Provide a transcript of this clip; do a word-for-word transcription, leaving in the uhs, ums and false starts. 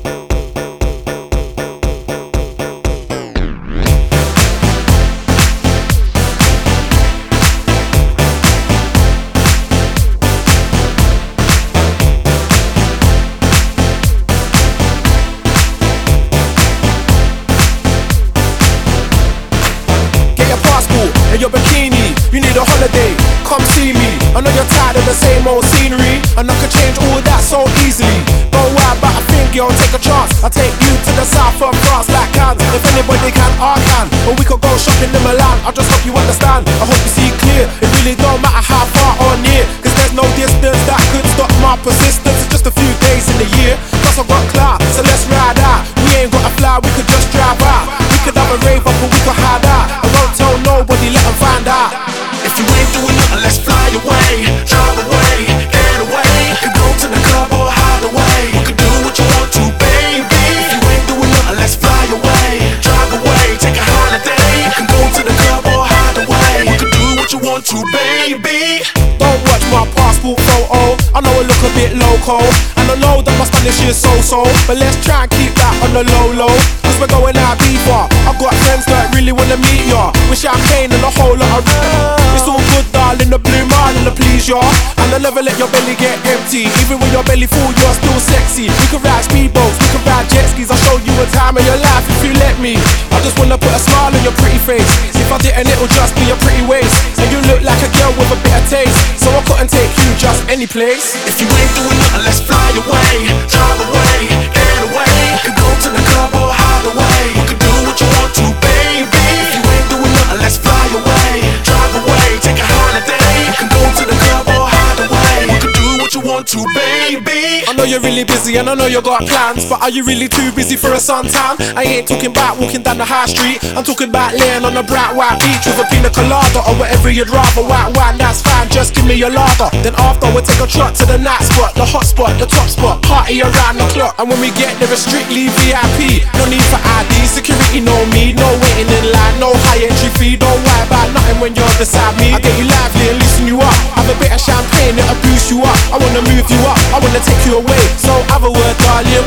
And your bikini, you need a holiday, come see me. I know you're tired of the same old scenery, and I could change all that so easily. Don't worry about a thing, girl, take a chance. I'll take you to the south of France like Cannes. If anybody can, I can. Or we could go shopping in Milan, I just hope you understand. I hope you see clear, it really don't matter how far or near, cause there's no distance that could stop my persistence. It's just a few days in the year, plus I got clout, so let's ride out. We ain't gotta fly, we could just drive out. We could have a rave up or we could hide out. I won't tell nobody, let them find out. If you ain't doing nothing, let's fly away, drive away, get away. We could go to the club or hide away. We could do what you want to, baby. If you ain't doing nothing, let's fly away, drive away, take a holiday. We can go to the club or hide away. We could do what you want to, baby. Don't watch my passport photo, I know I look a bit loco, and I know that my Spanish is so-so, but let's try and keep that on the low-low, cause we're going out deeper. I've got friends that really wanna meet ya, with champagne and a whole lot of it's all good, darling, the blue marlin to please ya. And I never let your belly get empty, even when your belly full, you're still sexy. We can ride speedboats, we can ride jet skis, I'll show you a time of your life if you let me. I just wanna put a smile on your pretty face, if I didn't it'll just be your pretty waist. And you look like a girl with a bit of taste, so I couldn't take you just any place. If you ain't doing nothing, let's fly away, drive away, get away. We could go to the club or hide away. We could do what you want to, baby. If you ain't doing nothing, let's fly away, drive away, take a holiday. We can go to the club or hide away. We could do what you want to, baby. I know you're really busy and I know you got plans, but are you really too busy for a suntan? I ain't talking about walking down the high street, I'm talking about laying on a bright white beach with a pina colada or whatever you'd rather. White wine, that's fine, just give me your lager. Then after we'll take a trot to the night spot, the hot spot, the top spot, party around the clock. And when we get there it's strictly V I P, no need for I D, security no me, no waiting in line, no high entry fee. Don't worry about nothing when you're beside me. I get you lively and loosen you up, have a bit of champagne, it'll boost you up. I wanna move you up, I wanna take you away, so have a word, darling.